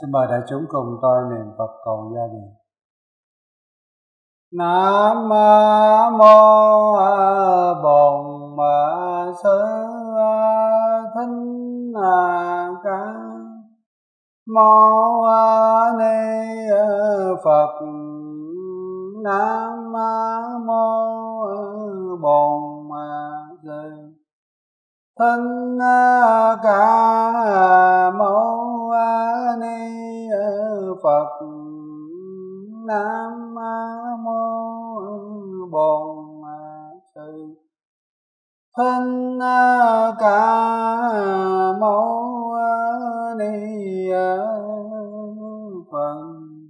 Xin mời đại chúng cùng tôi niệm Phật cầu gia đình. Nam mô Bổn Sư Thích Ca Mâu Ni Phật. Nam mô Bổn Sư Thích Ca Mâu Ni Phật. Nam mô Bổn Sư Thích Ca Mâu Ni Phật.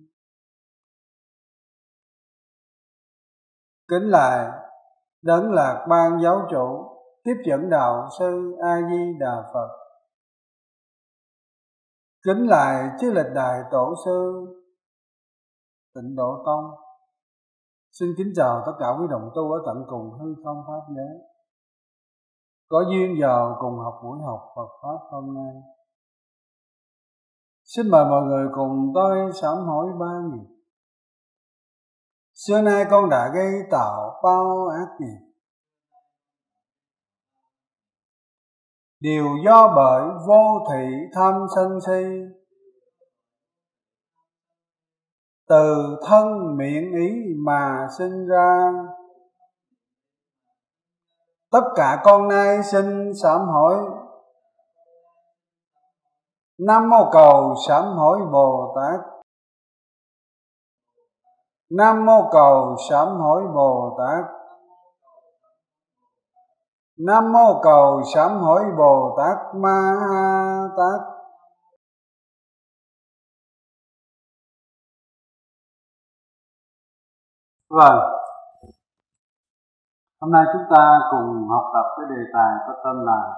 Kính lại Đấng Lạc Ban Giáo Chủ, tiếp dẫn đạo sư A Di Đà Phật. Kính lại chư lịch đại tổ sư Tịnh Độ Tông. Xin kính chào tất cả quý đồng tu ở tận cùng hư không pháp giới, có duyên vào cùng học buổi học Phật pháp hôm nay. Xin mời mọi người cùng tôi sám hối 3 nghiệp. Xưa nay con đã gây tạo bao ác nghiệp, đều do bởi vô thị tham sân si, từ thân miệng ý mà sinh ra. Tất cả con nay xin sám hối. Nam mô cầu sám hối Bồ Tát. Nam mô cầu sám hối Bồ Tát. Nam mô cầu sám hối Bồ Tát Ma Tát. Vâng, hôm nay chúng ta cùng học tập cái đề tài có tên là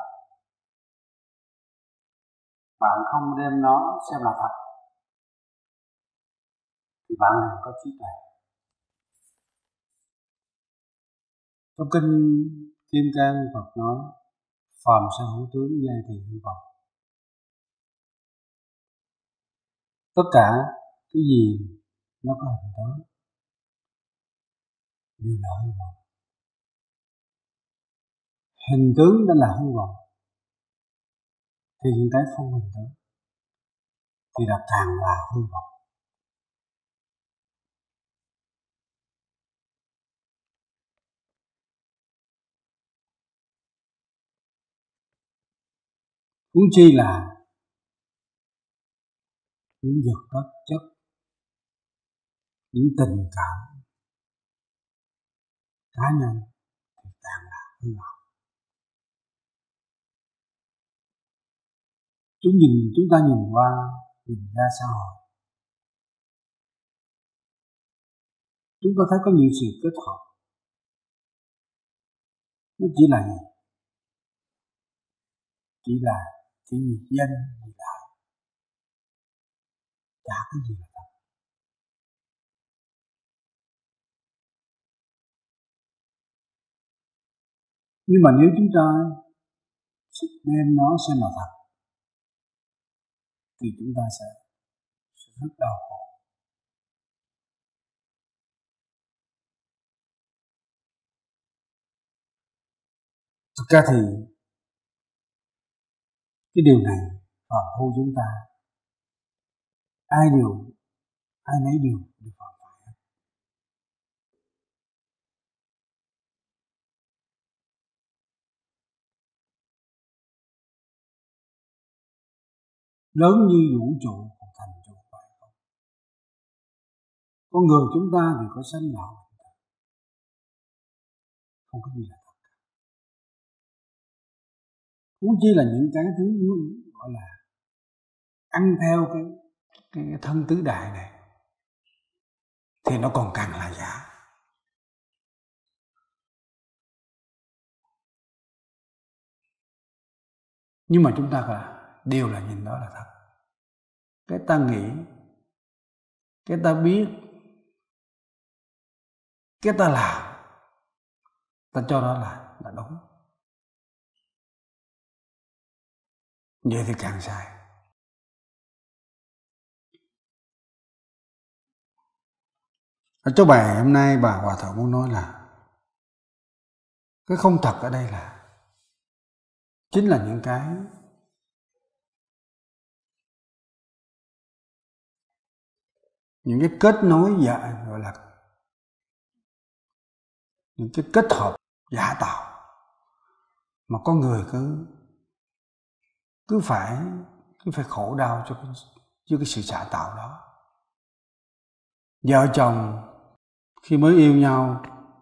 bạn không đem nó xem là thật thì bạn liền có trí tuệ. Trong kinh Kim Cang Phật nói phàm sanh hữu tướng, giai thì hư vọng. Tất cả cái gì nó có hình tướng đều là hư vọng. Hình tướng đã là hư vọng thì những cái không hình tướng thì là càng là hư vọng. Huống chi là những vật chất chất, những tình cảm cá nhân thì càng là hư vọng. Chúng ta nhìn qua, nhìn ra xã hội, chúng ta thấy có nhiều sự kết hợp. Nó chỉ là gì? Chỉ vì danh, vì đại, chả cái gì là thật. Nhưng mà nếu chúng ta đem nó xem là thật thì chúng ta sẽ rất đau khổ. Thực ra thì cái điều này phàm phu chúng ta ai nấy đều phạm phải. Lớn như vũ trụ còn thành trụ phải không? Con người chúng ta thì có sanh lão, không có gì là thật. Huống chi là những cái thứ gọi là ăn theo cái thân tứ đại này thì nó còn càng là giả. Nhưng mà chúng ta đều là nhìn đó là thật. Cái ta nghĩ, cái ta biết, cái ta làm, ta cho đó là đúng. Vậy thì càng sai. Ở chỗ bài hôm nay bà Hòa Thượng muốn nói là cái không thật ở đây là chính là những cái kết nối giả, gọi là những cái kết hợp giả tạo mà con người cứ phải khổ đau cho cái sự giả tạo đó. Vợ chồng khi mới yêu nhau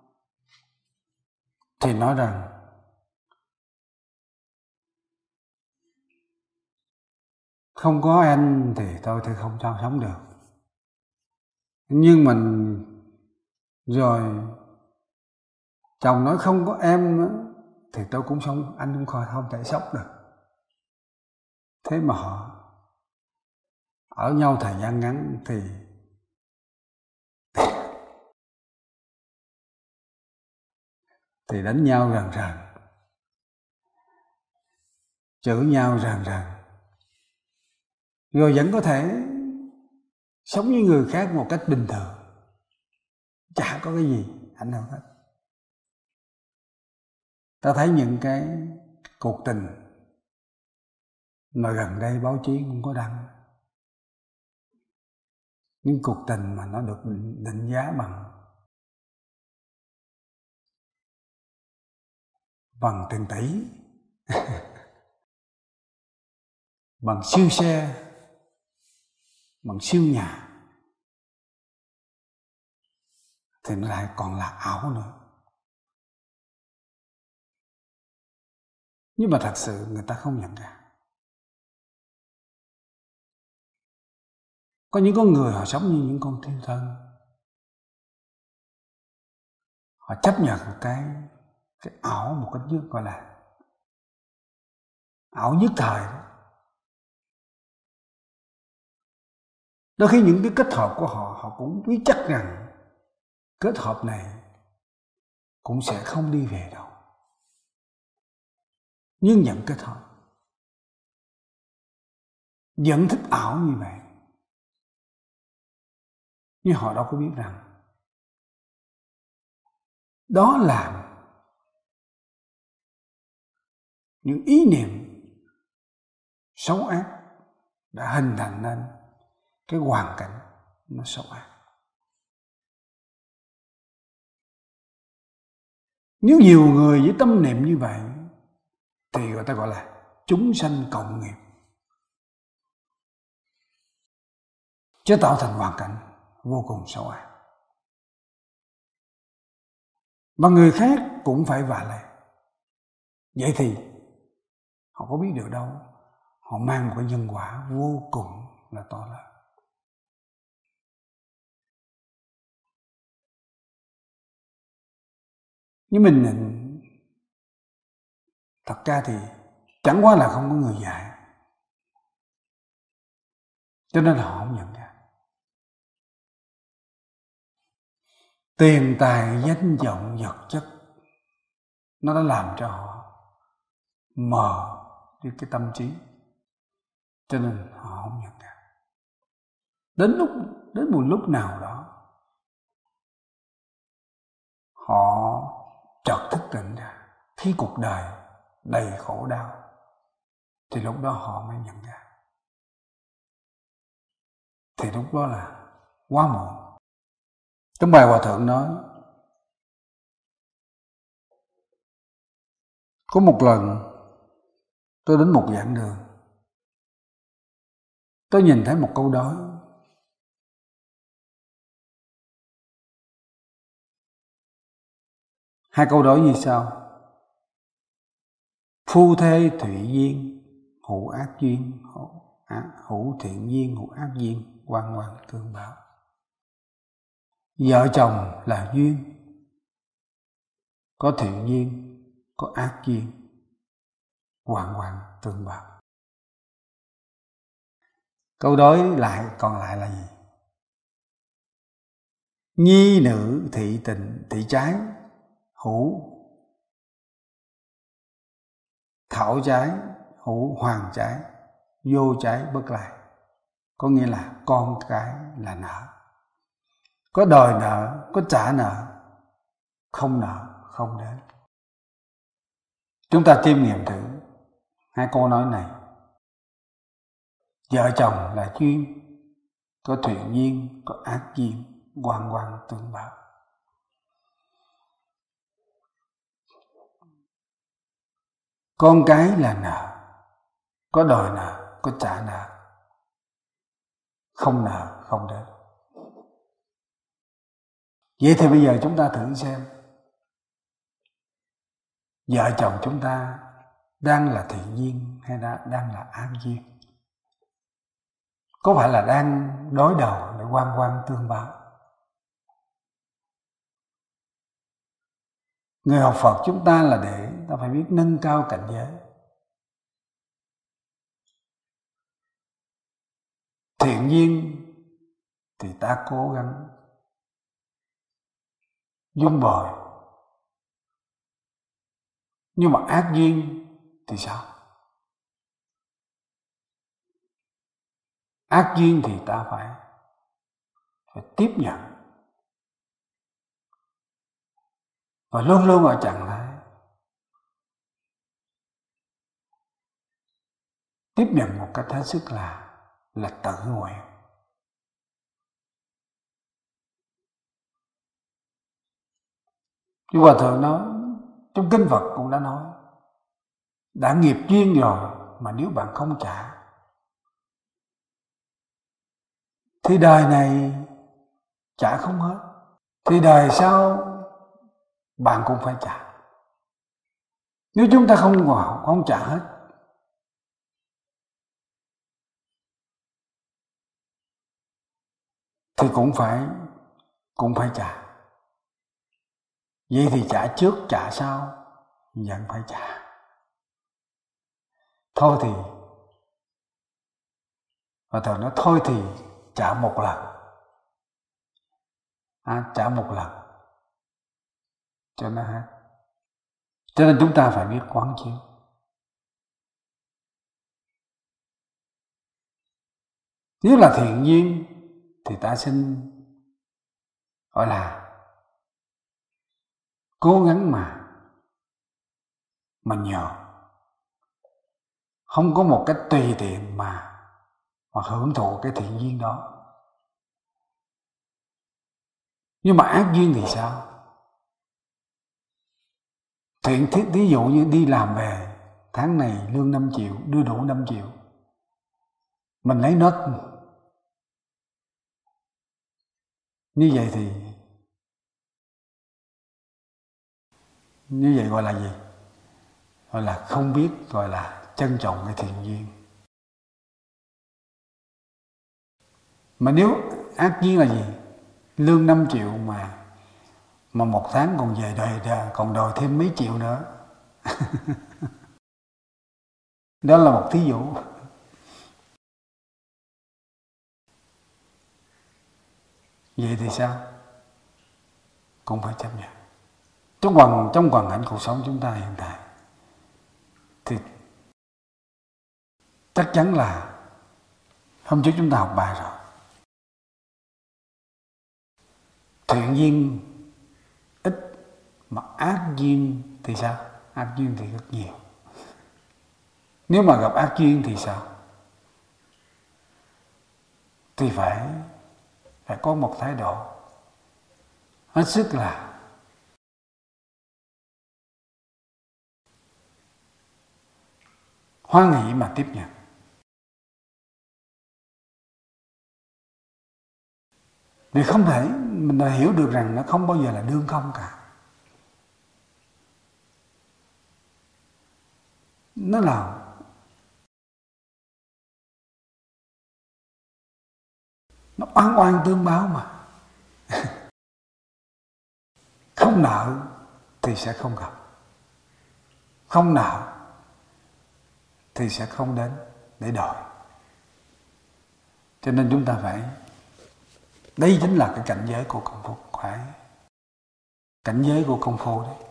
thì nói rằng không có anh thì tôi không sao sống được. Nhưng mình rồi chồng nói không có em nữa, thì tôi cũng sống, anh cũng không thể sống được. Thế mà họ ở nhau thời gian ngắn thì đánh nhau rần rần, chửi nhau rần rần, rồi vẫn có thể sống với người khác một cách bình thường, chả có cái gì ảnh hưởng hết. Ta thấy những cái cuộc tình mà gần đây báo chí cũng có đăng, những cuộc tình mà nó được định giá bằng tiền tỷ, bằng siêu xe, bằng siêu nhà, thì nó lại còn là ảo nữa. Nhưng mà thật sự người ta không nhận ra. Có những con người họ sống như những con thiên thân, họ chấp nhận cái ảo một cách nhất, gọi là ảo nhất thời. Đôi khi những cái kết hợp của họ cũng biết chắc rằng kết hợp này cũng sẽ không đi về đâu, nhưng vẫn kết hợp, vẫn thích ảo như vậy. Nhưng họ đâu có biết rằng đó là những ý niệm xấu ác đã hình thành nên cái hoàn cảnh nó xấu ác. Nếu nhiều người với tâm niệm như vậy thì người ta gọi là chúng sanh cộng nghiệp, chế tạo thành hoàn cảnh vô cùng xấu ác. Mà người khác cũng phải vạ lây. Vậy thì họ có biết điều đâu, họ mang một cái nhân quả vô cùng là to lớn. Nhưng mình thật ra thì chẳng qua là không có người dạy, cho nên là họ không nhận ra. Tiền tài danh vọng vật chất nó đã làm cho họ mờ đi cái tâm trí, cho nên họ không nhận ra. Đến một lúc nào đó họ chợt thức tỉnh ra, khi cuộc đời đầy khổ đau thì lúc đó họ mới nhận ra. Thì lúc đó là quá muộn. Trong bài Hòa Thượng nói, có một lần tôi đến một giảng đường, tôi nhìn thấy một câu đối. Hai câu đối như sau: phu thê thụy duyên, hữu ác duyên, hữu thiện duyên, hữu ác duyên, oan oan tương báo. Vợ chồng là duyên, có thiện duyên, có ác duyên, oan oan tương báo. Câu đối lại còn lại là gì? Nhi nữ thị tình thị trái, hữu thảo trái, hữu hoàng trái, vô trái bất lại. Có nghĩa là con cái là nợ. có đòi nợ, có trả nợ, không nợ không đến. Chúng ta chiêm nghiệm thử hai câu nói này. Vợ chồng là duyên, có thiện duyên, có ác duyên, oan oan tương báo. Con cái là nợ, có đòi nợ, có trả nợ, không nợ không đến. Vậy thì bây giờ chúng ta thử xem, vợ chồng chúng ta đang là thiện duyên hay đang là ác duyên? Có phải là đang đối đầu để oan oan tương báo? Người học Phật chúng ta là để ta phải biết nâng cao cảnh giới. Thiện duyên thì ta cố gắng dung bồi, nhưng mà ác duyên thì sao? Ác duyên thì ta phải tiếp nhận và luôn luôn ở trạng thái tiếp nhận một cách hết sức là tự nguyện. Chứ Hòa Thượng nói, trong kinh Phật cũng đã nói, đã nghiệp duyên rồi mà nếu bạn không trả thì đời này trả không hết, thì đời sau bạn cũng phải trả. Nếu chúng ta không trả hết thì cũng phải trả. Vậy thì trả trước trả sau vẫn phải trả. Thôi thì Hòa Thượng nói thôi thì trả một lần, trả một lần cho nó hết. Cho nên chúng ta phải biết quán chiếu. Nếu là thiện duyên thì ta xin gọi là cố gắng mà nhờ, không có một cách tùy tiện mà hưởng thụ cái thiện duyên đó. Nhưng mà ác duyên thì sao? Thiện thiết ví dụ như đi làm về, tháng này lương 5 triệu, đưa đủ 5 triệu, mình lấy nốt. Như vậy thì như vậy gọi là gì? Gọi là không biết, gọi là trân trọng cái thiện duyên. Mà nếu ác duyên là gì? Lương 5 triệu mà một tháng còn về còn đòi thêm mấy triệu nữa. Đó là một thí dụ. Vậy thì sao? Cũng phải chấp nhận. Trong hoàn cảnh cuộc sống chúng ta hiện tại thì chắc chắn là hôm trước chúng ta học bài rồi. Thiện duyên ít mà ác duyên thì sao? Ác duyên thì rất nhiều. Nếu mà gặp ác duyên thì sao? Thì phải có một thái độ hết sức là hoan hỷ mà tiếp nhận. Vì không thể mình đã hiểu được rằng nó không bao giờ là đương không cả. Nó là nó oan oan tương báo mà. Không nợ thì sẽ không gặp, không nợ thì sẽ không đến để đòi. Cho nên chúng ta phải, đây chính là cái cảnh giới của công phu, phải cảnh giới của công phu đấy.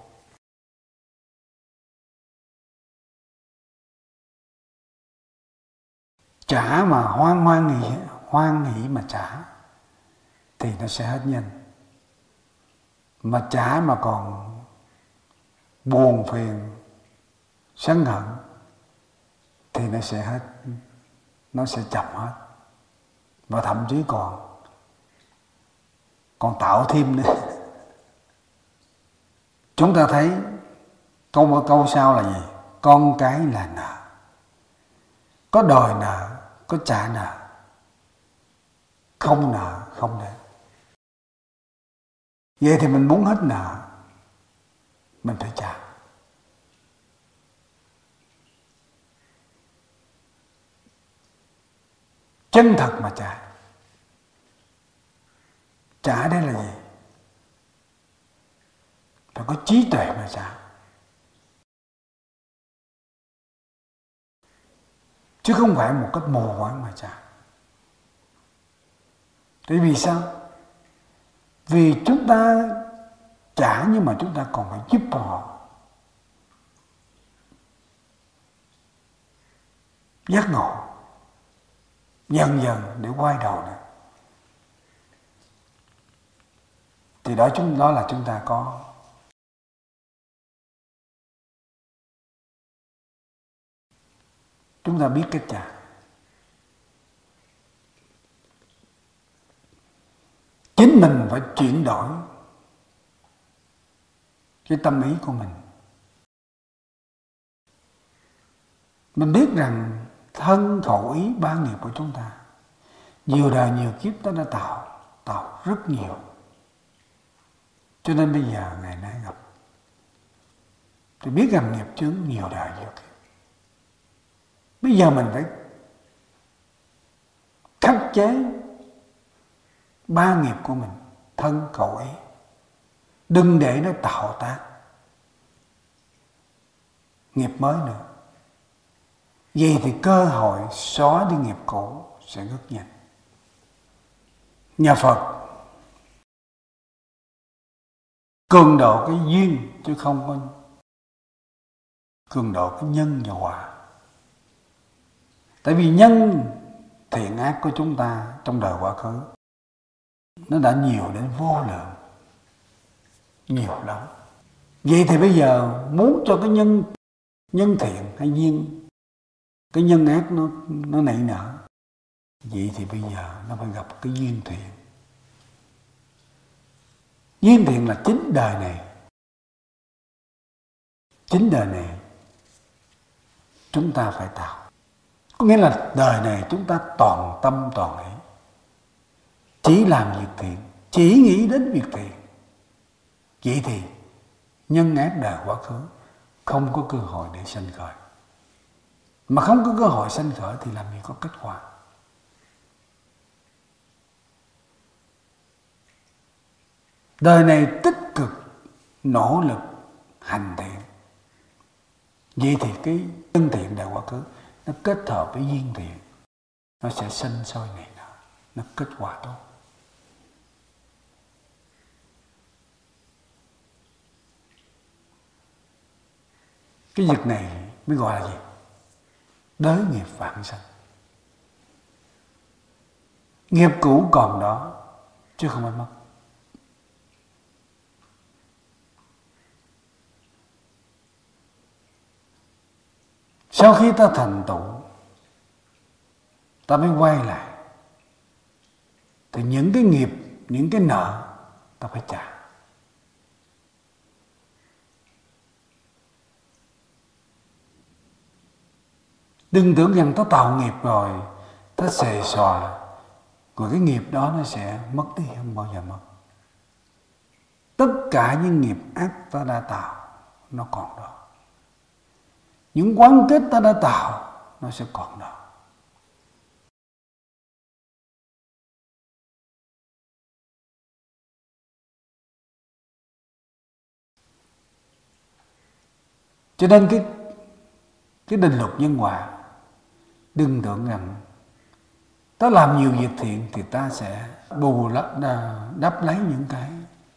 Trả mà hoan hỷ mà trả thì nó sẽ hết nhanh. Mà trả mà còn buồn phiền, sân hận thì nó sẽ chậm hết. Và thậm chí còn tạo thêm nữa. Chúng ta thấy câu sau là gì? Con cái là nợ. Có đòi nợ, có trả nợ. Không nợ, không để. Vậy thì mình muốn hết nợ, mình phải trả. Chân thật mà trả. Trả đây là gì? Phải có trí tuệ mà trả. Chứ không phải một cách mù quáng mà trả. Tại vì sao? Vì chúng ta trả nhưng mà chúng ta còn phải giúp họ giác ngộ dần dần để quay đầu này. Thì đó là chúng ta có chúng ta biết cách trả. Chính mình phải chuyển đổi cái tâm ý của mình. Mình biết rằng thân khẩu ý ba nghiệp của chúng ta nhiều đời nhiều kiếp ta đã tạo rất nhiều. Cho nên bây giờ ngày nay gặp thì biết rằng nghiệp chướng nhiều đời nhiều kiếp. Bây giờ mình phải khắc chế ba nghiệp của mình, thân khẩu ý. Đừng để nó tạo tác nghiệp mới nữa. Vì thì cơ hội xóa đi nghiệp cũ sẽ rất nhanh. Nhà Phật cường độ cái duyên chứ không có cường độ cái nhân và quả. Tại vì nhân thiện ác của chúng ta trong đời quá khứ nó đã nhiều đến vô lượng, nhiều lắm. Vậy thì bây giờ muốn cho cái nhân thiện hay duyên, cái nhân ác nó nảy nở, vậy thì bây giờ nó phải gặp cái duyên thiện. Duyên thiện là chính đời này. Chính đời này chúng ta phải tạo. Có nghĩa là đời này chúng ta toàn tâm toàn ý, chỉ làm việc thiện, chỉ nghĩ đến việc thiện. Vậy thì nhân ác đời quá khứ không có cơ hội để sanh khởi. Mà không có cơ hội sanh khởi thì làm gì có kết quả. Đời này tích cực nỗ lực hành thiện, vậy thì cái nhân thiện đời quá khứ nó kết hợp với duyên thiện, nó sẽ sinh sôi này nọ, nó kết quả tốt. Cái việc này mới gọi là gì? Đới nghiệp vãng sanh. Nghiệp cũ còn đó chứ không phải mất. Sau khi ta thành tựu, ta mới quay lại, thì những cái nghiệp, những cái nợ ta phải trả. Đừng tưởng rằng ta tạo nghiệp rồi, ta xề xòa, rồi cái nghiệp đó nó sẽ mất đi, không bao giờ mất. Tất cả những nghiệp ác ta đã tạo, nó còn đó. Những quán kết ta đã tạo, nó sẽ còn đó. Cho nên cái định luật nhân quả, đừng tưởng rằng ta làm nhiều việc thiện thì ta sẽ bù đắp lấy những cái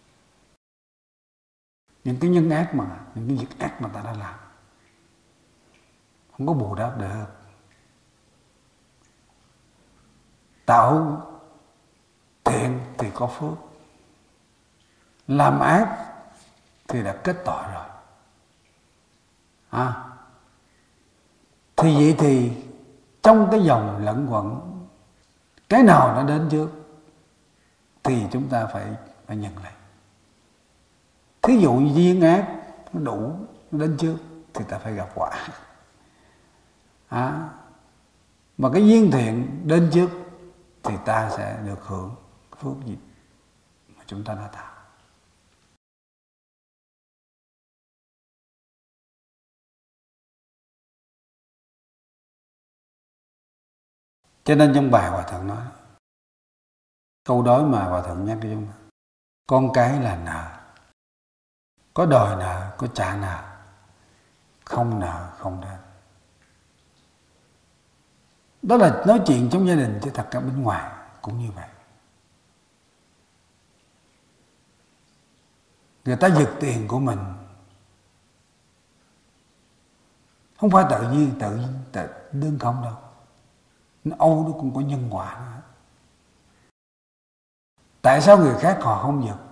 nhân ác mà, những cái việc ác mà ta đã làm. Không có bù đắp được. Tạo thiện thì có phước, làm ác thì đã kết tội rồi. Thì vậy thì trong cái dòng lẫn quẩn, cái nào nó đến trước thì chúng ta phải nhận lấy. Thí dụ duyên ác nó đủ, nó đến trước thì ta phải gặp quả. Mà cái duyên thiện đến trước thì ta sẽ được hưởng phước gì mà chúng ta đã tạo. Cho nên trong bài Hòa Thượng nói, câu đối mà Hòa Thượng nhắc cho chúng ta: con cái là nợ, có đòi nợ, có trả nợ, không nợ không đến. Đó là nói chuyện trong gia đình, chứ thật ra bên ngoài cũng như vậy. Người ta giật tiền của mình không phải tự nhiên, tự đơn không đâu. Nó cũng có nhân quả nữa. Tại sao người khác họ không giật,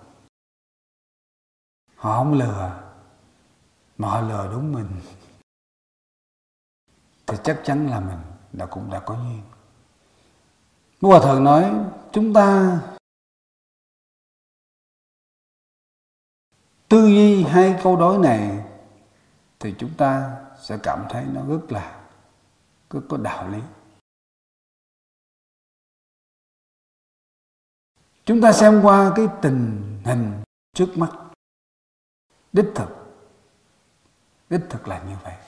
họ không lừa, mà họ lừa đúng mình? Thì chắc chắn là mình cũng đã có duyên. Hòa Thượng nói chúng ta tư duy hai câu đối này thì chúng ta sẽ cảm thấy nó rất có đạo lý. Chúng ta xem qua cái tình hình trước mắt, đích thực là như vậy.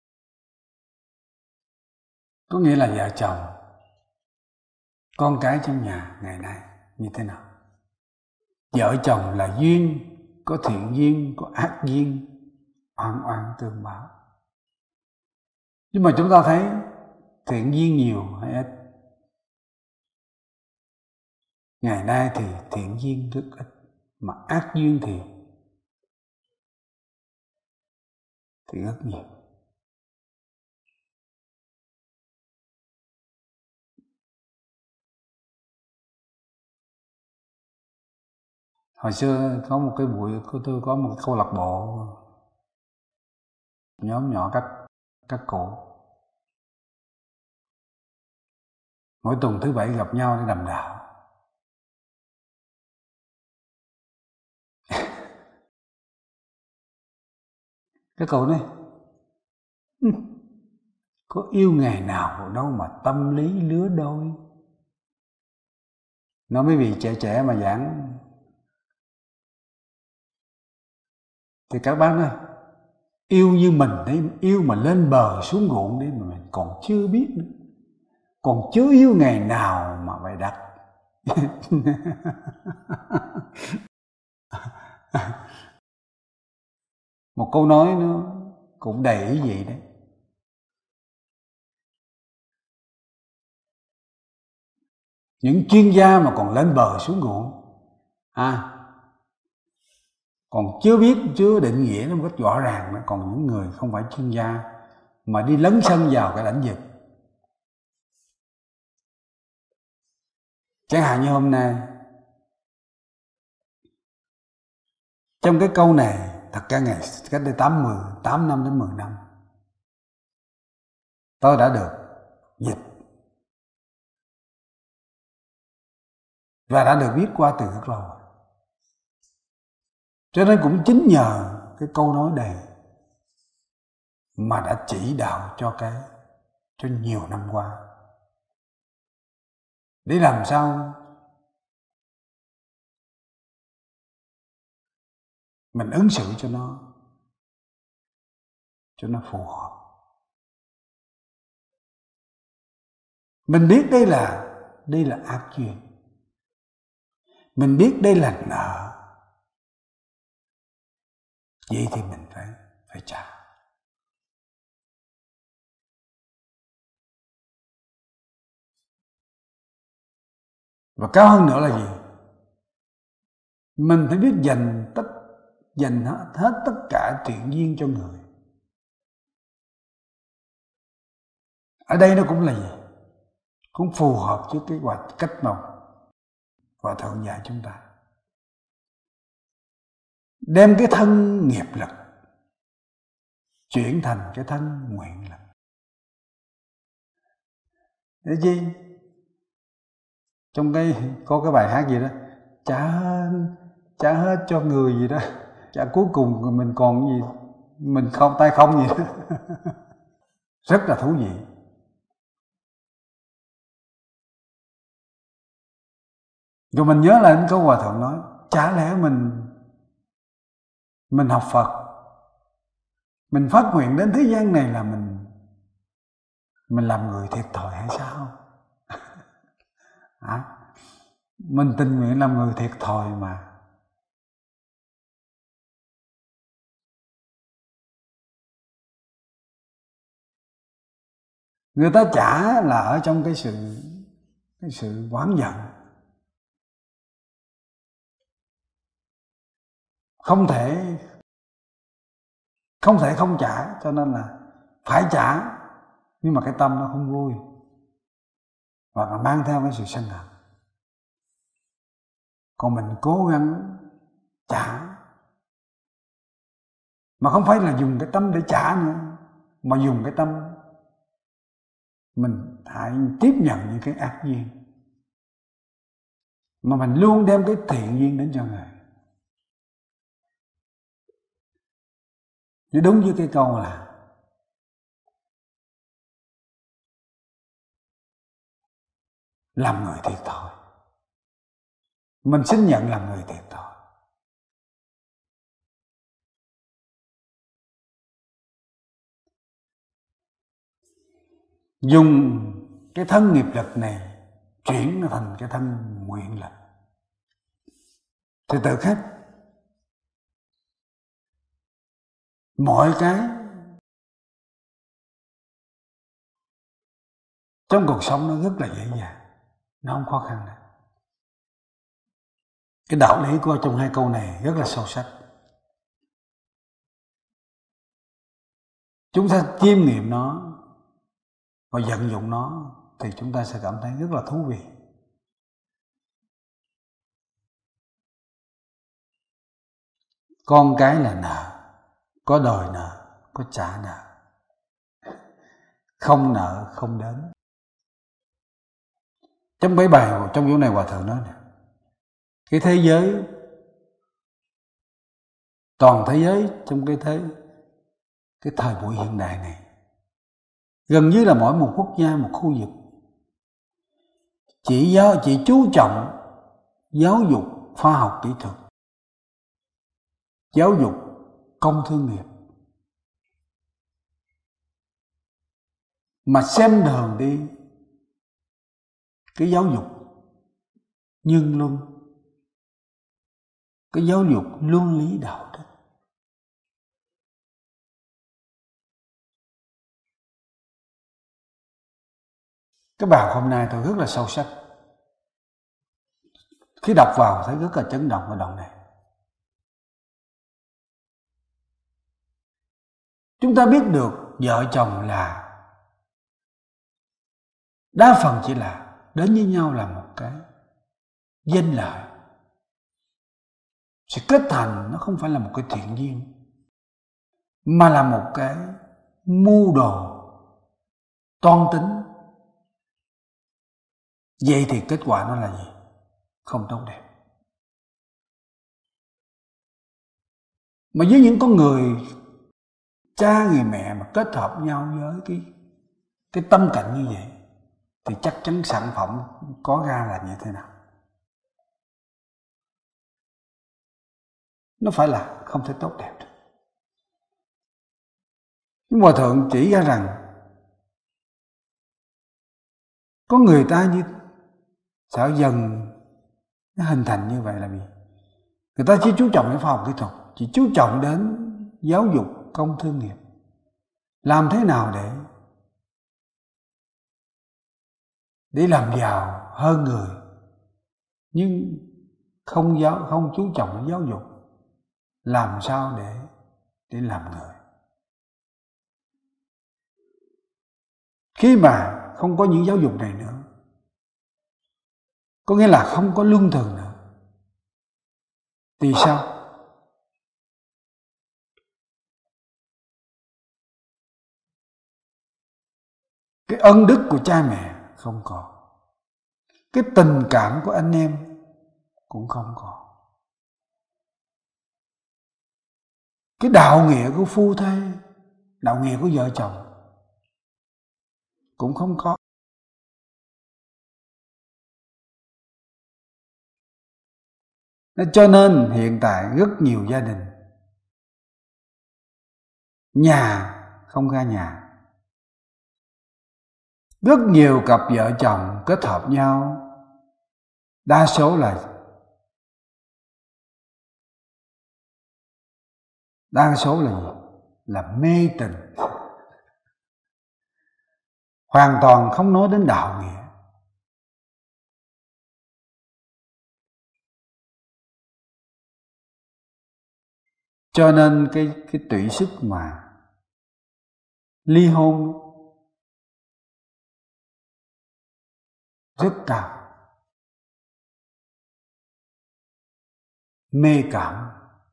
Có nghĩa là vợ chồng, con cái trong nhà ngày nay như thế nào? Vợ chồng là duyên, có thiện duyên, có ác duyên, oan oan tương báo. Nhưng mà chúng ta thấy thiện duyên nhiều hay ít? Ngày nay thì thiện duyên rất ít, mà ác duyên thì rất nhiều. Hồi xưa có một cái buổi, tôi có một câu lạc bộ nhóm nhỏ các cụ. Mỗi tuần thứ bảy gặp nhau để đàm đạo. Các cụ nói có yêu ngày nào đâu mà tâm lý lứa đôi. Nó mấy vị trẻ mà giảng thì các bác nói yêu như mình đấy, yêu mà lên bờ xuống ruộng đấy mà mình còn chưa biết nữa, còn chưa yêu ngày nào mà bày đặt. Một câu nói nó cũng đầy ý vị đấy. Những chuyên gia mà còn lên bờ xuống ruộng, còn chưa biết, chưa định nghĩa nó một cách rõ ràng nữa. Còn những người không phải chuyên gia mà đi lấn sân vào cái lãnh vực. Chẳng hạn như hôm nay, trong cái câu này, thật ra ngày cách đây 8 năm đến 10 năm, tôi đã được dịch và đã được viết qua từ rất lâu. Cho nên cũng chính nhờ cái câu nói này mà đã chỉ đạo cho nhiều năm qua, để làm sao mình ứng xử cho nó phù hợp. Mình biết đây là ác duyên, mình biết đây là nợ, vậy thì mình phải trả. Và cao hơn nữa là gì? Mình phải biết dành hết tất cả thiện duyên cho người. Ở đây nó cũng là gì? Cũng phù hợp với cái cách mà Hòa thượng dạy chúng ta đem cái thân nghiệp lực chuyển thành cái thân nguyện lực. Để chi? Trong có cái bài hát gì đó, trả hết cho người gì đó, trả cuối cùng mình còn gì, mình không tay không gì đó. Rất là thú vị. Rồi mình nhớ lại câu Hòa thượng nói, chả lẽ mình học Phật, mình phát nguyện đến thế gian này là mình làm người thiệt thòi hay sao? Mình tình nguyện làm người thiệt thòi mà. Người ta trả là ở trong cái sự oán giận. Không thể không trả, cho nên là phải trả, nhưng mà cái tâm nó không vui, hoặc là mang theo cái sự sân hận. Còn mình cố gắng trả, mà không phải là dùng cái tâm để trả nữa, mà dùng cái tâm mình hãy tiếp nhận những cái ác duyên, mà mình luôn đem cái thiện duyên đến cho người. Chứ đúng với cái câu là làm người thiệt thòi, mình xin nhận làm người thiệt thòi. Dùng cái thân nghiệp lực này chuyển nó thành cái thân nguyện lực, thì tự khắc mọi cái trong cuộc sống nó rất là dễ dàng, nó không khó khăn nữa. Cái đạo lý của trong hai câu này rất là sâu sắc. Chúng ta chiêm nghiệm nó và vận dụng nó thì chúng ta sẽ cảm thấy rất là thú vị. Con cái là nợ, có đòi nợ, có trả nợ, không nợ không đến. Trong mấy bài trong chỗ này Hòa thượng nói nè, cái thế giới, toàn thế giới trong cái thời buổi hiện đại này, gần như là mỗi một quốc gia, một khu vực chỉ chú trọng giáo dục khoa học kỹ thuật, giáo dục công thương nghiệp, mà xem thường đi cái giáo dục nhân luân, cái giáo dục luân lý đạo đức. Cái bài hôm nay tôi rất là sâu sắc. Khi đọc vào thấy rất là chấn động ở đoạn này. Chúng ta biết được vợ chồng là đa phần chỉ là đến với nhau là một cái danh lợi. Sự kết thành nó không phải là một cái thiện duyên, mà là một cái mưu đồ toan tính. Vậy thì kết quả nó là gì? Không tốt đẹp. Mà với những con người cha người mẹ mà kết hợp nhau với cái tâm cảnh như vậy, thì chắc chắn sản phẩm có ra là như thế nào? Nó phải là không thể tốt đẹp được. Nhưng Hòa thượng chỉ ra rằng có người ta như sợ dần nó hình thành như vậy là gì? Người ta chỉ chú trọng đến khoa học kỹ thuật, chỉ chú trọng đến giáo dục công thương nghiệp. Làm thế nào để làm giàu hơn người, nhưng không chú trọng đến giáo dục. Làm sao để làm người? Khi mà không có những giáo dục này nữa, có nghĩa là không có luân thường nữa. Vì sao? Cái ân đức của cha mẹ không còn, cái tình cảm của anh em cũng không còn, cái đạo nghĩa của phu thê, đạo nghĩa của vợ chồng cũng không có. Cho nên hiện tại rất nhiều gia đình nhà không ra nhà, rất nhiều cặp vợ chồng kết hợp nhau, đa số là gì? Là mê tình, hoàn toàn không nói đến đạo nghĩa. Cho nên cái tụy sức mà ly hôn rất cao, mê cảm.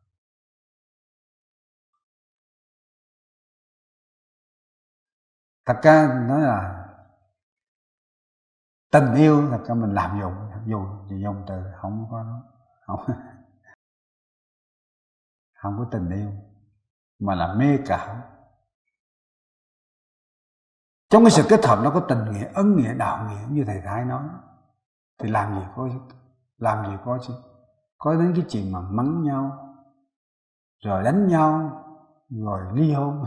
Thật ra nói là tình yêu, thật ra mình làm dùng từ không có không có tình yêu mà là mê cảm. Trong cái sự kết hợp nó có tình nghĩa, ân nghĩa, đạo nghĩa như thầy Thái nói, thì làm gì có đến cái chuyện mà mắng nhau rồi đánh nhau rồi ly hôn.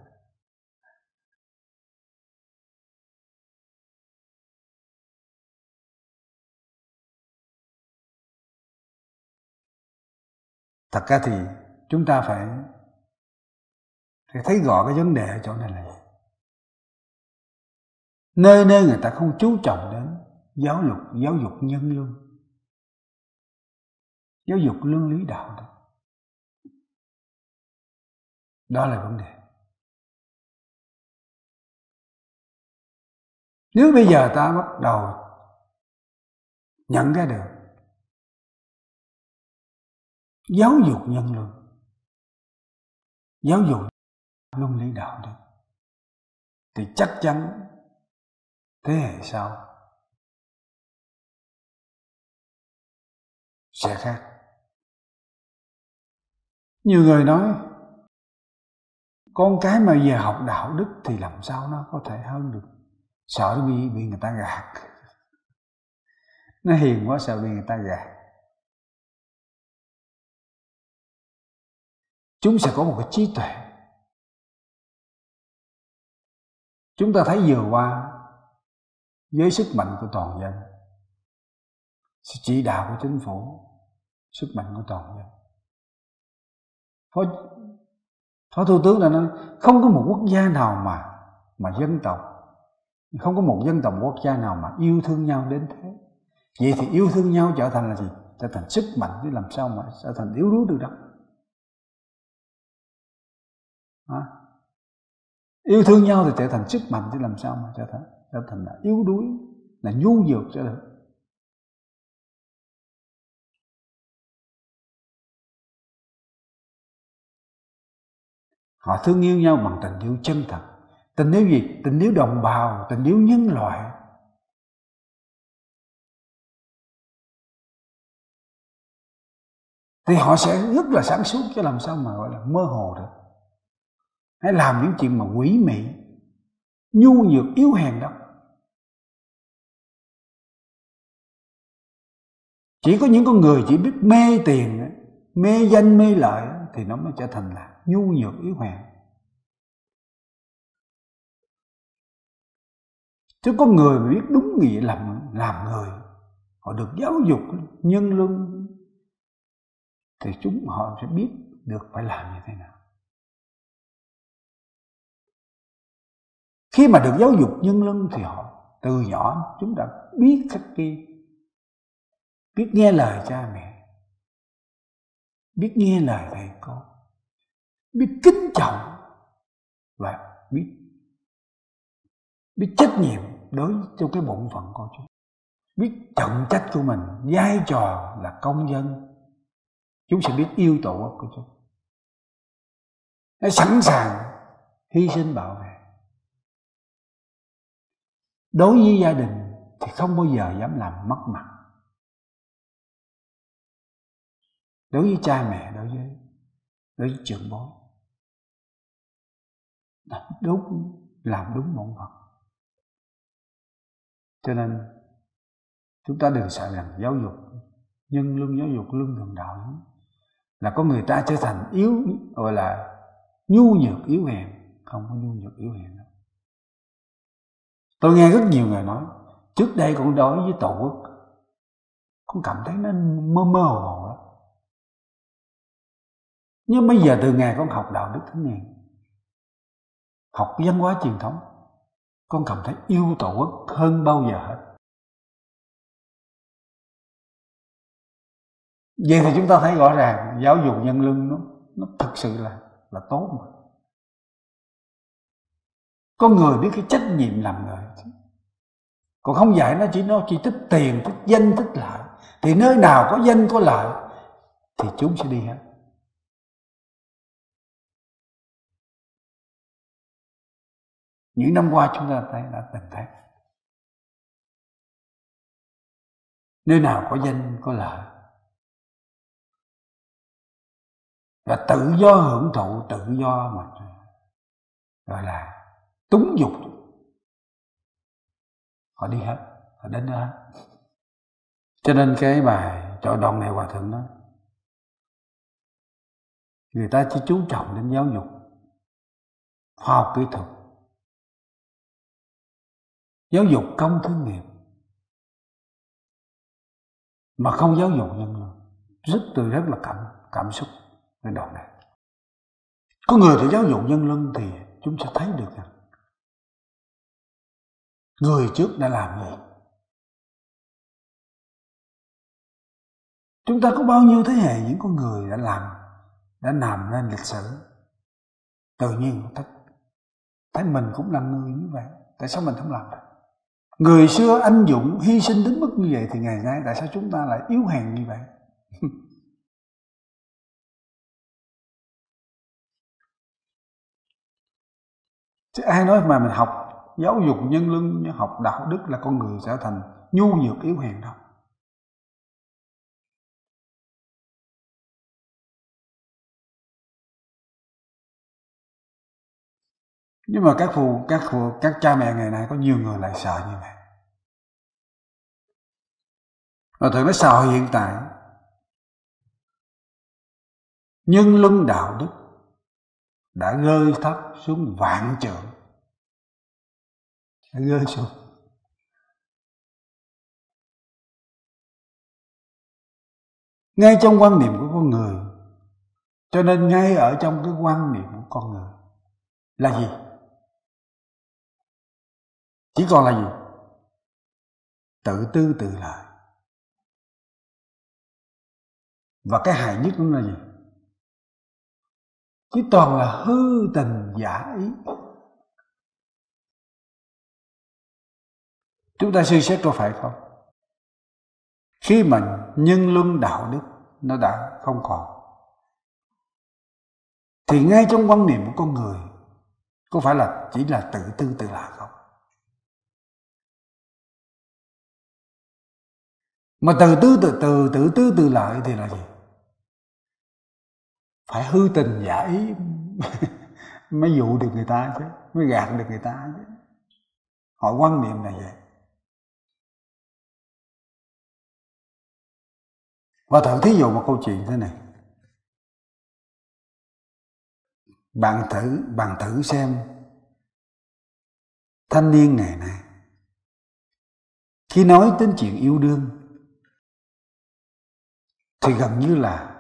Thật ra thì chúng ta phải thấy rõ cái vấn đề ở chỗ này là gì. Nơi người ta không chú trọng đến giáo dục nhân luân, giáo dục luân lý đạo đức. Đó là vấn đề. Nếu bây giờ ta bắt đầu nhận ra được giáo dục nhân luân, giáo dục luân lý đạo đức, thì chắc chắn thế hệ sau sẽ khác. Nhiều người nói con cái mà giờ học đạo đức thì làm sao nó có thể hơn được, sợ nó bị người ta gạt. Nó hiền quá sợ bị người ta gạt. Chúng sẽ có một cái trí tuệ. Chúng ta thấy vừa qua với sức mạnh của toàn dân, sự chỉ đạo của chính phủ, sức mạnh của toàn dân, Phó Thủ tướng đã nói không có một quốc gia nào mà dân tộc, không có một dân tộc quốc gia nào mà yêu thương nhau đến thế. Vậy thì yêu thương nhau trở thành là gì? Trở thành sức mạnh, chứ làm sao mà trở thành yếu đuối được đâu. Yêu thương nhau thì trở thành sức mạnh, chứ làm sao mà trở thành là yếu đuối, là nhu nhược cho được. Họ thương yêu nhau bằng tình yêu chân thật. Tình yêu gì? Tình yêu đồng bào, tình yêu nhân loại. Thì họ sẽ rất là sáng suốt, chứ làm sao mà gọi là mơ hồ được. Hãy làm những chuyện mà quỷ mị, nhu nhược, yếu hèn đó. Chỉ có những con người chỉ biết mê tiền, mê danh, mê lợi thì nó mới trở thành là nhu nhược, yếu hèn. Chứ có người mà biết đúng nghĩa làm người, họ được giáo dục nhân luân, thì họ sẽ biết được phải làm như thế nào. Khi mà được giáo dục nhân luân thì họ từ nhỏ chúng ta biết khắc ghi, biết nghe lời cha mẹ, biết nghe lời thầy cô, biết kính trọng và biết trách nhiệm đối với cái bổn phận của chúng, biết trọng trách của mình, vai trò là công dân, chúng sẽ biết yêu tổ quốc của chúng. Nó sẵn sàng hy sinh bảo vệ. Đối với gia đình thì không bao giờ dám làm mất mặt. Đối với cha mẹ, đối với trưởng bối, làm đúng bổn phận. Cho nên chúng ta đừng sợ rằng giáo dục nhân luân, giáo dục luân thường đạo là có người ta trở thành yếu, gọi là nhu nhược yếu hèn. Không có nhu nhược yếu hèn đâu. Tôi nghe rất nhiều người nói trước đây con đối với tổ quốc con cảm thấy nó mơ hồ lắm, nhưng bây giờ từ ngày con học đạo đức thánh hiền, học văn hóa truyền thống, con cảm thấy yêu tổ quốc hơn bao giờ hết. Vậy thì chúng ta thấy rõ ràng giáo dục nhân luân nó thực sự là tốt mà. Có người biết cái trách nhiệm làm người, còn không dạy nó chỉ thích tiền, thích danh, thích lợi. Thì nơi nào có danh có lợi thì chúng sẽ đi hết. Những năm qua chúng ta đã từng thấy nơi nào có danh có lợi và tự do hưởng thụ, tự do mà gọi là túng dục, họ đi hết, họ đến đó hết. Cho nên cái bài chọi đoạn này Hòa Thượng nói người ta chỉ chú trọng đến giáo dục khoa học kỹ thuật, giáo dục công thương nghiệp, mà không giáo dục nhân luân. Rất là cảm xúc cái đoạn này. Có người thì giáo dục nhân luân thì chúng sẽ thấy được rằng người trước đã làm gì. Chúng ta có bao nhiêu thế hệ những con người đã làm nên lịch sử. Tự nhiên thấy mình cũng là người như vậy, tại sao mình không làm được? Người xưa anh dũng hy sinh đến mức như vậy thì ngày nay tại sao chúng ta lại yếu hèn như vậy? Chứ ai nói mà mình học giáo dục nhân luân, học đạo đức là con người trở thành nhu nhược yếu hèn đâu. Nhưng mà các cha mẹ ngày nay có nhiều người lại sợ như vậy. Và thường nói sợ hiện tại nhân luân đạo đức đã rơi thấp xuống vạn trượng, đã rơi xuống. Ngay trong quan niệm của con người. Cho nên ngay ở trong cái quan niệm của con người là gì? Chỉ còn là gì? Tự tư tự lợi. Và cái hại nhất cũng là gì? Chỉ toàn là hư tình giả ý. Chúng ta suy xét có phải không? Khi mà nhân luân đạo đức nó đã không còn, thì ngay trong quan niệm của con người có phải là chỉ là tự tư tự lợi không? Mà tự tư tự lợi thì là gì? Phải hư tình giả ý mới dụ được người ta chứ, mới gạt được người ta chứ. Họ quan niệm là vậy. Và thí dụ một câu chuyện thế này. Bạn thử xem thanh niên ngày nay khi nói đến chuyện yêu đương thì gần như là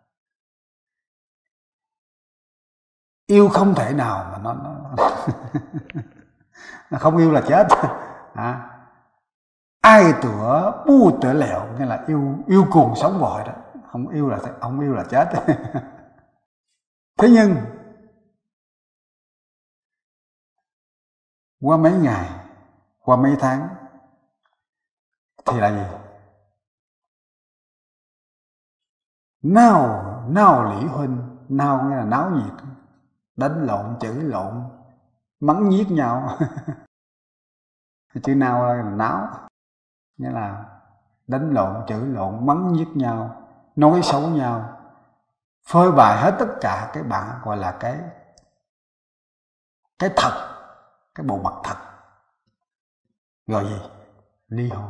yêu không thể nào mà nó không yêu là chết. Ai tủa bu tủa lẹo, nghĩa là yêu cuồng sống vội đó, không yêu là chết. Thế nhưng qua mấy ngày, qua mấy tháng thì là gì? Nao lý huynh, nao nghĩa là náo nhiệt, đánh lộn, chửi lộn, mắng nhiếc nhau. Chữ nao là náo, nghĩa là đánh lộn, chửi lộn, mắng nhiếc nhau, nói xấu nhau, phơi bày hết tất cả cái bản gọi là cái thật, cái bộ mặt thật. Gọi gì? Ly hôn.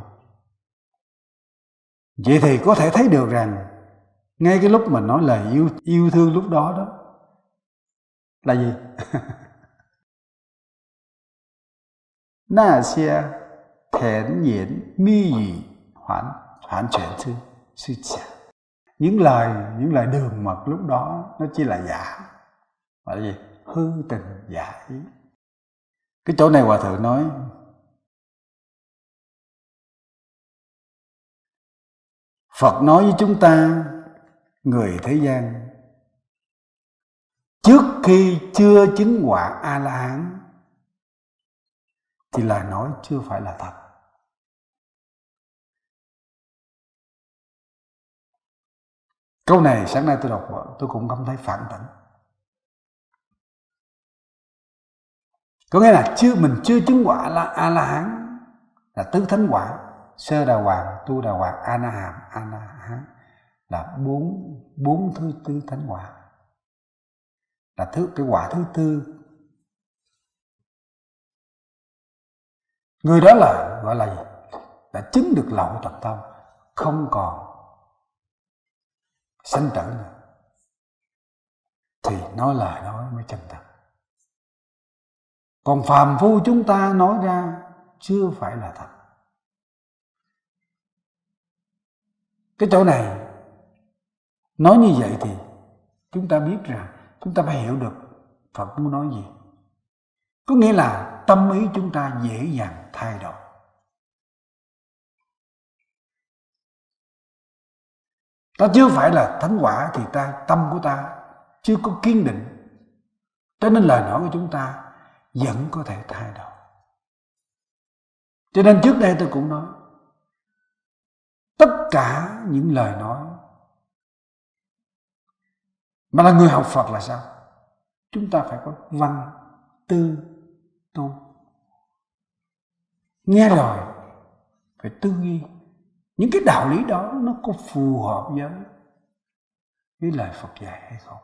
Vậy thì có thể thấy được rằng ngay cái lúc mà nói lời yêu thương lúc đó đó là gì? Na xie thiện言密语hoàn全是假. Những lời đường mật lúc đó nó chỉ là giả. Là gì? Hư tình giả ý. Cái chỗ này Hòa Thượng nói Phật nói với chúng ta, người thế gian, trước khi chưa chứng quả A-la-hán thì lời nói chưa phải là thật. Câu này sáng nay tôi đọc tôi cũng không thấy phản tỉnh. Có nghĩa là mình chưa chứng quả A-la-hán là tứ thánh quả, sơ đà hoàng, tu đà hoàng, A-na-hán là bốn thứ tứ thánh quả, là cái quả thứ tư. Người đó là gọi là gì? Đã chứng được lậu tận thông, không còn sanh tử nữa, thì nói lời nói mới chân thật. Còn phàm phu chúng ta nói ra chưa phải là thật. Cái chỗ này nói như vậy thì chúng ta biết rằng chúng ta phải hiểu được Phật muốn nói gì. Có nghĩa là tâm ý chúng ta dễ dàng thay đổi. Ta chưa phải là thánh quả thì tâm của ta chưa có kiên định, cho nên lời nói của chúng ta vẫn có thể thay đổi. Cho nên trước đây tôi cũng nói, tất cả những lời nói mà là người học Phật là sao? Chúng ta phải có văn, tư, tu. Nghe rồi phải tư duy những cái đạo lý đó nó có phù hợp với lời Phật dạy hay không.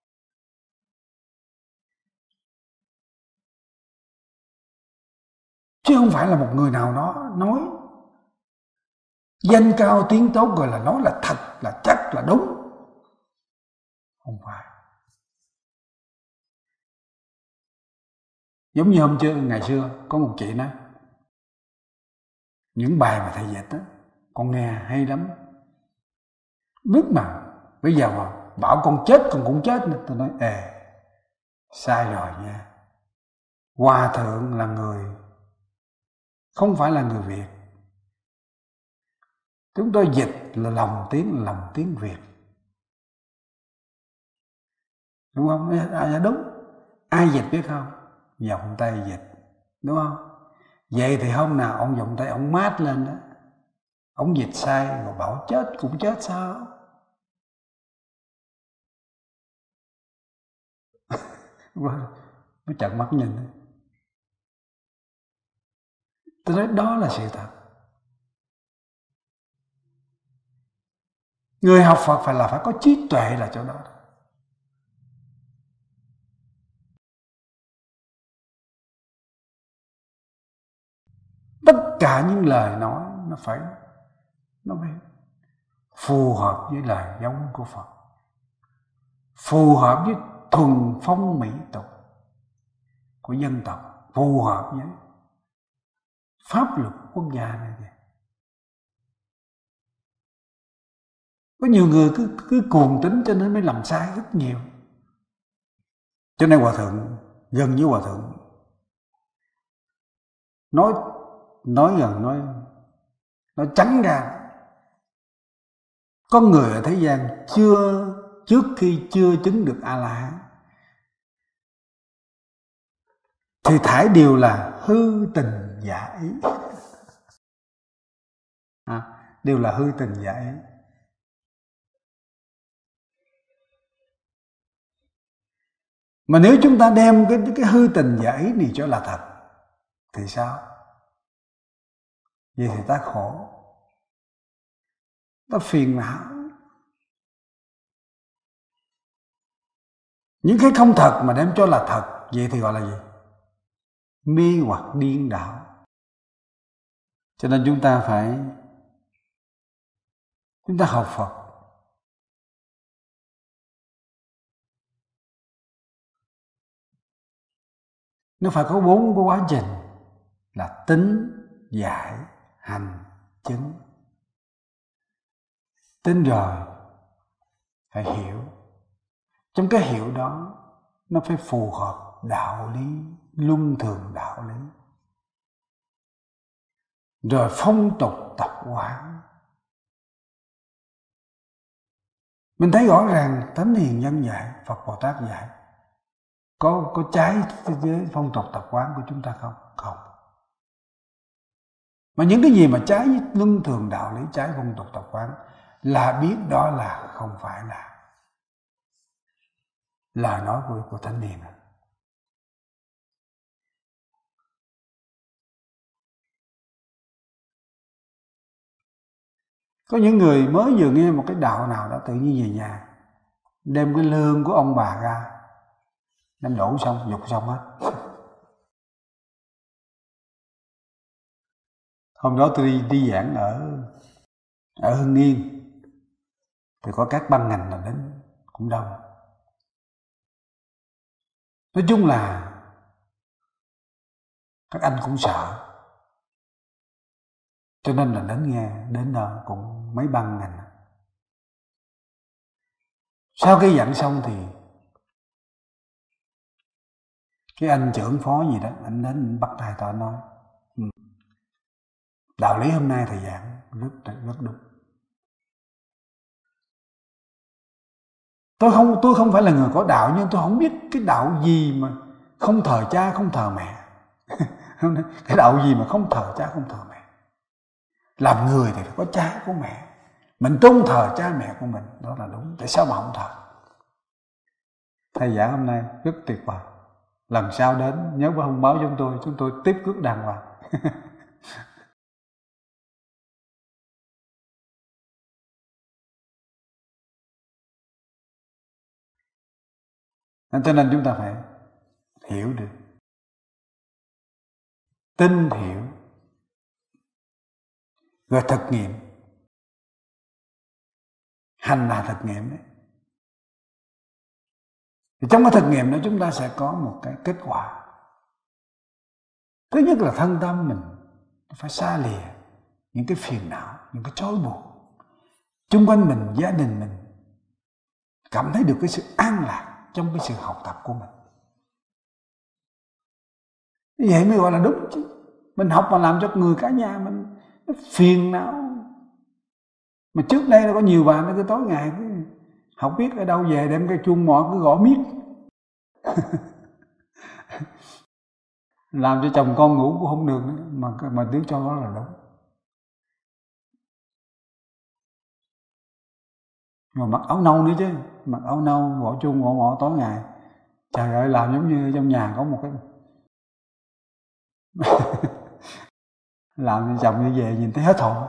Chứ không phải là một người nào đó nói danh cao tiếng tốt gọi là nói là thật, là chắc, là đúng. Không phải. Giống như ngày xưa có một chị nói, những bài mà thầy dịch á, con nghe hay lắm. Biết mà bây giờ mà bảo con chết con cũng chết nữa. Tôi nói sai rồi nha. Hòa thượng là người, không phải là người Việt. Chúng tôi dịch là lòng tiếng Việt. Đúng không? Đúng. Ai dịch biết không? Giọng tay dịch. Đúng không? Vậy thì hôm nào ông giọng tay ông mát lên đó, ông dịch sai rồi bảo chết cũng chết sao? Mới trợn mắt nhìn. Tôi nói đó là sự thật. Người học Phật phải có trí tuệ là chỗ đó. Tất cả những lời nói nó phải phù hợp với lời giống của Phật, phù hợp với thuần phong mỹ tục của dân tộc, phù hợp với pháp luật quốc gia này. Có nhiều người cứ cuồng tín cho nên mới làm sai rất nhiều. Cho nên Hòa Thượng, gần như Hòa Thượng nói trắng ra, có người ở thế gian trước khi chưa chứng được A-la-hán thì thải đều là hư tình giả ý. đều là hư tình giả ý. Mà nếu chúng ta đem cái hư tình giả ý này cho là thật thì sao? Vậy thì ta khổ, ta phiền não. Những cái không thật mà đem cho là thật, vậy thì gọi là gì? Mê hoặc điên đảo. Cho nên chúng ta học Phật, nó phải có 4 cái quá trình là tính, giải, hành, chứng. Tính rồi phải hiểu. Trong cái hiểu đó nó phải phù hợp đạo lý, luân thường đạo lý. Rồi phong tục tập quán. Mình thấy rõ ràng Thánh Hiền Nhân dạy, Phật Bồ Tát dạy có trái với phong tục tập quán của chúng ta không? Không. Mà những cái gì mà trái với luân thường đạo lý, trái phong tục tập quán là biết đó là không phải là lời nói của Thánh Hiền. Có những người mới vừa nghe một cái đạo nào đó tự nhiên về nhà đem cái lương của ông bà ra, đem đổ xong, dục xong hết. Hôm đó tôi đi giảng ở Hưng Yên thì có các ban ngành là đến cũng đông. Nói chung là các anh cũng sợ, cho nên là đến đó cũng mấy ban ngành. Sau khi giảng xong thì cái anh trưởng phó gì đó, anh đến anh bắt tay tôi, anh nói đạo lý hôm nay thầy giảng rất đúng. Tôi không phải là người có đạo, nhưng tôi không biết cái đạo gì mà không thờ cha không thờ mẹ. Cái đạo gì mà không thờ cha không thờ mẹ. Làm người thì phải có cha có mẹ, mình tôn thờ cha mẹ của mình, đó là đúng. Tại sao mà không thờ? Thầy giảng hôm nay rất tuyệt vời. Lần sau đến nhớ qua thông báo chúng tôi tiếp cước đàng hoàng. Cho nên chúng ta phải hiểu được, tin hiểu, rồi thực nghiệm. Hành là thực nghiệm đấy. Thì trong cái thực nghiệm đó chúng ta sẽ có một cái kết quả. Thứ nhất là thân tâm mình phải xa lìa những cái phiền não, những cái trói buộc. Chung quanh mình, gia đình mình cảm thấy được cái sự an lạc trong cái sự học tập của mình. Như vậy mới gọi là đúng chứ. Mình học mà làm cho người cả nhà mình nó phiền não. Mà trước đây là có nhiều bạn nó cứ tối ngày cứ học biết ở đâu về đem cái chuông mỏ cứ gõ miết. Làm cho chồng con ngủ cũng không được nữa, mà tiếng cho đó là đúng. Mà mặc áo nâu nữa chứ, mặc áo nâu gõ chuông gõ mỏ tối ngày. Trời ơi, làm giống như trong nhà có một cái làm cho chồng đi về nhìn thấy hết hồn.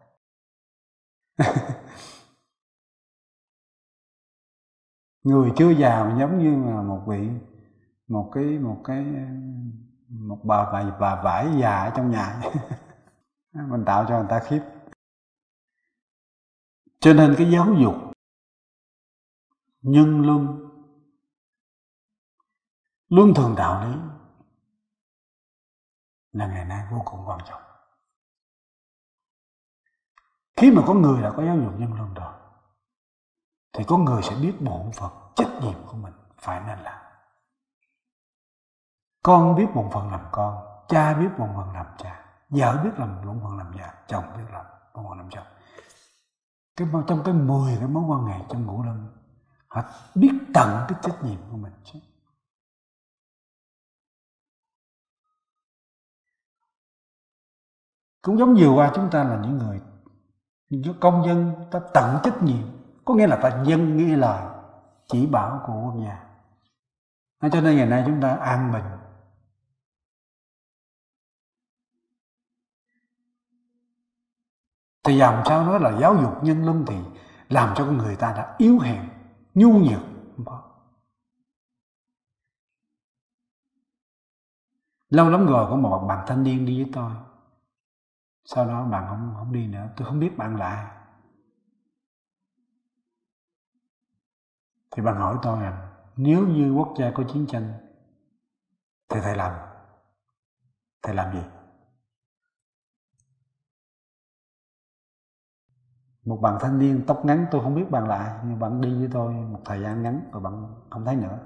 Người chưa già mà giống như là một bà vải già ở trong nhà. Mình tạo cho người ta khiếp. Cho nên cái giáo dục nhân luân thường đạo lý là ngày nay vô cùng quan trọng. Khi mà có người đã có giáo dục nhân luân rồi thì có người sẽ biết bổn phận trách nhiệm của mình phải nên làm. Con biết bổn phận làm con, cha biết bổn phận làm cha, vợ biết làm bổn phận làm vợ, chồng biết làm bổn phận làm chồng. Trong cái 10 cái mối quan hệ trong ngũ luân, họ biết tận cái trách nhiệm của mình chứ. Cũng giống vừa qua chúng ta là những người Cho công dân ta tận trách nhiệm, có nghĩa là ta dân nghe lời chỉ bảo của quốc gia. Cho nên ngày nay chúng ta an bình. Thì làm sao nói là giáo dục nhân luân thì làm cho con người ta đã yếu hèn, nhu nhược. Lâu lắm rồi có một bạn thanh niên đi với tôi. Sau đó bạn không đi nữa, tôi không biết bạn là ai. Thì bạn hỏi tôi rằng nếu như quốc gia có chiến tranh thì thầy làm gì? Một bạn thanh niên tóc ngắn, tôi không biết bạn là ai, nhưng bạn đi với tôi một thời gian ngắn rồi bạn không thấy nữa.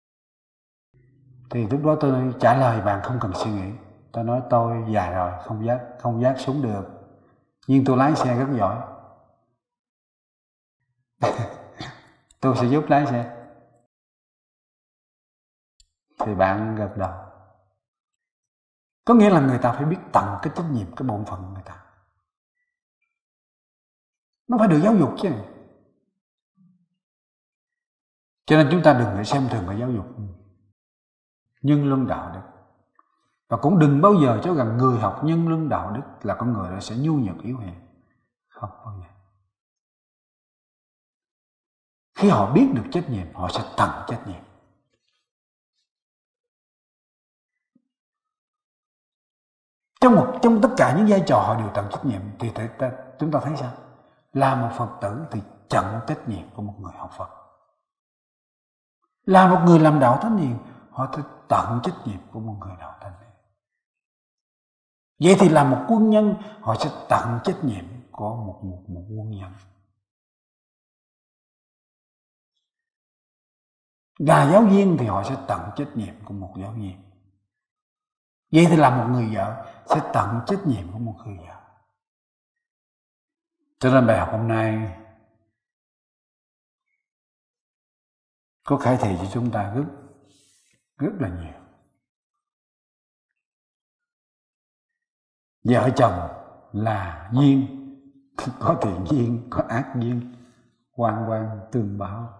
Thì lúc đó tôi trả lời bạn không cần suy nghĩ. Tôi nói tôi già rồi, không dắt súng được, nhưng tôi lái xe rất giỏi. Tôi sẽ giúp lái xe. Thì bạn gật đầu. Có nghĩa là người ta phải biết tận cái trách nhiệm, cái bổn phận của người ta. Nó phải được giáo dục chứ. Cho nên chúng ta đừng phải xem thường cái giáo dục. Nhân luân đạo đức. Và cũng đừng bao giờ cho rằng người học nhân luân đạo đức là con người đó sẽ nhu nhược yếu hèn. Không bao giờ. Khi họ biết được trách nhiệm, họ sẽ tận trách nhiệm. Trong tất cả những vai trò họ đều tận trách nhiệm. Thì chúng ta thấy sao? Là một Phật tử thì tận trách nhiệm của một người học Phật. Là một người làm đạo thánh hiền, họ phải tận trách nhiệm của một người đạo thánh hiền. Vậy thì là một quân nhân, họ sẽ tận trách nhiệm của một quân nhân. Là giáo viên thì họ sẽ tận trách nhiệm của một giáo viên. Vậy thì là một người vợ sẽ tận trách nhiệm của một người vợ. Cho nên bài học hôm nay có khải thị cho chúng ta rất là nhiều. Vợ chồng là duyên, có thiện duyên, có ác duyên, quan tương báo.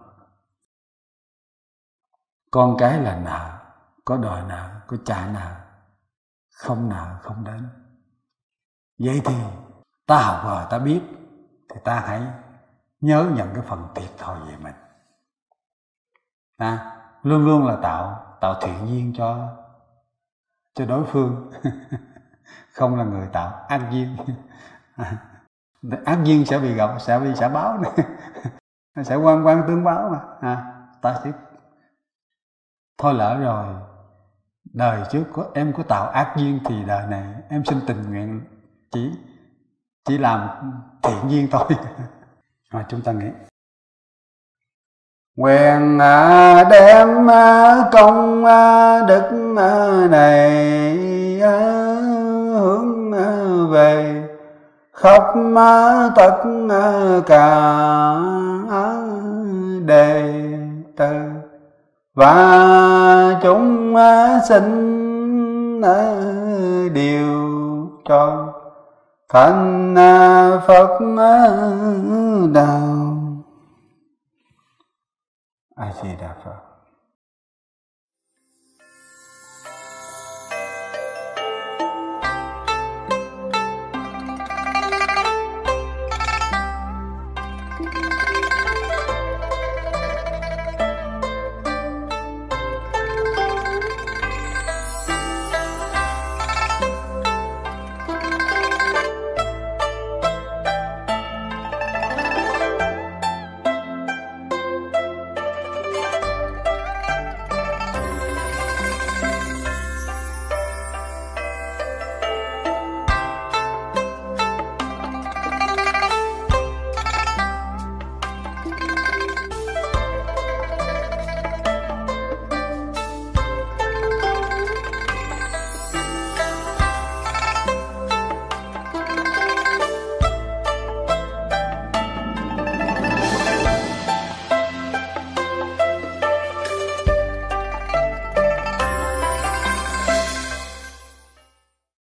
Con cái là nợ, có đòi nợ, có trả nợ, không nợ không đến. Vậy thì ta học rồi ta biết, thì ta hãy nhớ nhận cái phần thiệt thòi về mình. Luôn luôn là tạo thiện duyên cho đối phương. Không là người tạo ác duyên. Ác duyên sẽ bị gặp, sẽ bị trả báo này. Sẽ quan tương báo mà. Ta sẽ thôi lỡ rồi, đời trước em có tạo ác duyên thì đời này em xin tình nguyện chỉ làm thiện duyên thôi. Rồi chúng ta nghĩ nguyện đem công đức này hướng về khắp tất cả đệ tử và chúng sinh đều cho thành Phật đạo. A Di Đà Phật.